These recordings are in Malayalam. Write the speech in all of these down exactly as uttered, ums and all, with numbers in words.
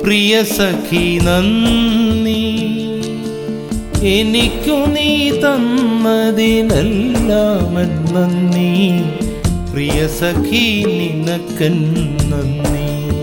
പ്രിയ സഖി നന്ദി, എനിക്കു നീ തന്നതിനെല്ലാം നന്ദി. പ്രിയ സഖി നിനക്കൻ നന്ദി.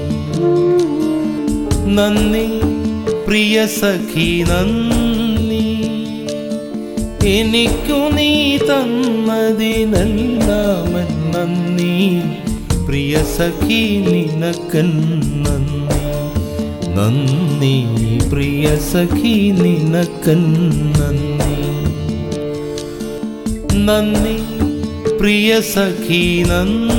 നന്ദി പ്രിയ സഖി നന്ദി, എനിക്കു നീ തന്നതിനെല്ലാം നന്ദി. പ്രിയ സഖി നിനക്കൻ നന്ദി. നന്ദി പ്രിയ സഖി നിനക്കൻ നന്ദി. നന്ദി പ്രിയ സഖി നന്ദി.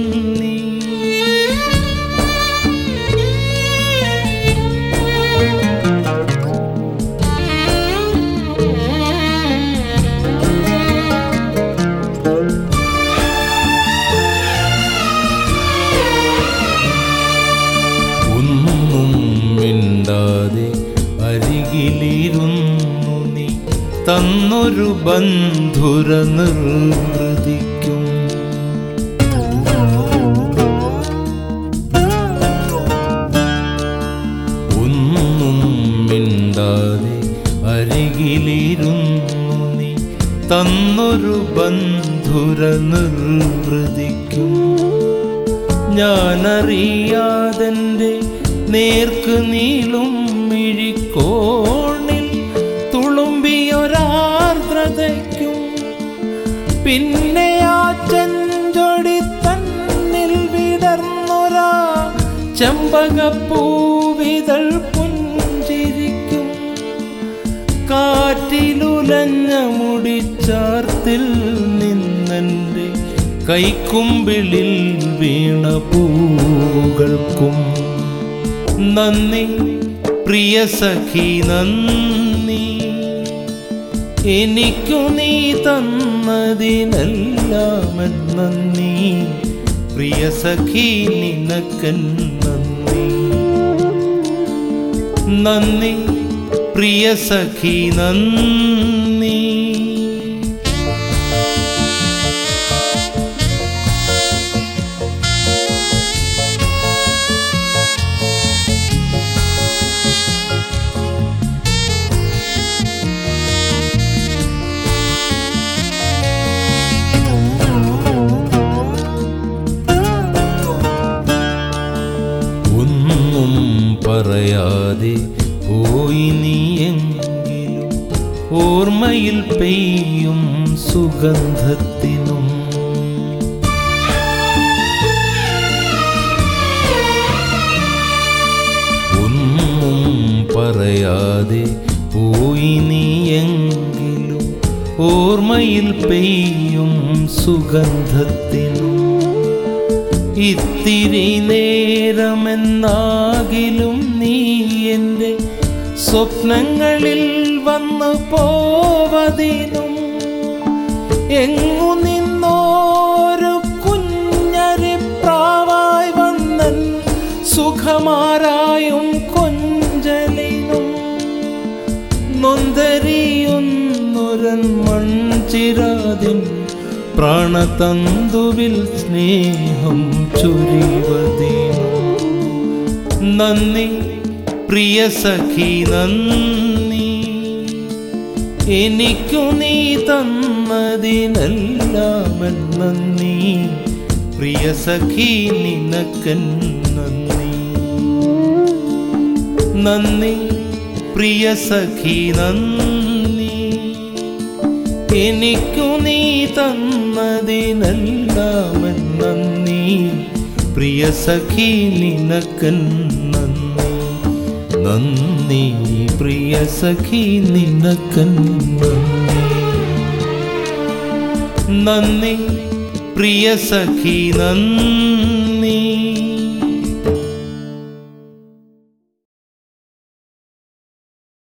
ഒന്നും മിണ്ടാതെ അരികിലിരുന്നു നീ തന്നൊരു ബന്ധുര നിർവൃതിക്കും. ഒന്നും മിണ്ടാതെ അരികിലിരുന്നു നീ തന്നൊരു ബന്ധുര നിർവൃതിക്കും. ഞാനറിയാതെൻ്റെ നേർക്ക് നീളും മിഴിക്കോണിൽ തുളുമ്പിയൊരാർദ്രതയ്ക്കും. പിന്നെ ആ ചെഞ്ചൊടി തന്നിൽ വിടർന്നൊരാ ചെമ്പകപ്പൂവിതൾ പുഞ്ചിരിക്കും. കാറ്റിലുലഞ്ഞ മുടിച്ചാർത്തിൽ നിന്നെൻ്റെ കൈക്കുമ്പിളിൽ വീണ പൂകൾക്കും നന്ദി പ്രിയ സഖി നന്ദി. എനിക്കു നീ തന്നതിനെല്ലാം നന്ദി. പ്രിയ സഖി നിനക്കൻ നന്ദി. നന്ദി പ്രിയ സഖി നന്ദി. ഒന്നും പറയാതെ പോയി നീയെങ്കിലും ഓർമ്മയിൽ പെയ്യും സുഗന്ധത്തിനും. ഒന്നും പറയാതെ പോയി നീയെങ്കിലും ഓർമ്മയിൽ പെയ്യും സുഗന്ധത്തിനും. ഇത്തിരി നേരമെന്നാകിലും നീ എൻ്റെ സ്വപ്നങ്ങളിൽ വന്നു പോവതിനും. എങ്ങു നിന്നോരു കുഞ്ഞരിപ്രാവായി വന്നൻ സുഖമാരായും കൊഞ്ചലിനും. നൊന്തരിയൊന്നൊരൻ മൺചിരാതിൻ പ്രാണതന്തുവിൽ സ്നേഹം ചൊരിവതിനും. നന്ദി പ്രിയ സഖി നന്ദി, എനിക്കു നീ തന്നതിനെല്ലാം നന്ദി. പ്രിയ സഖി നിനക്കൻ നന്ദി. നന്ദി പ്രിയ സഖി നന്ദി, എനിക്കു നീ തന്നതിനെല്ലാം നന്ദി. പ്രിയ സഖി നിനക്കൻ നന്ദി. നന്ദി പ്രിയ സഖി നിനക്കൻ നന്ദി. നന്ദി പ്രിയ സഖി നന്ദി.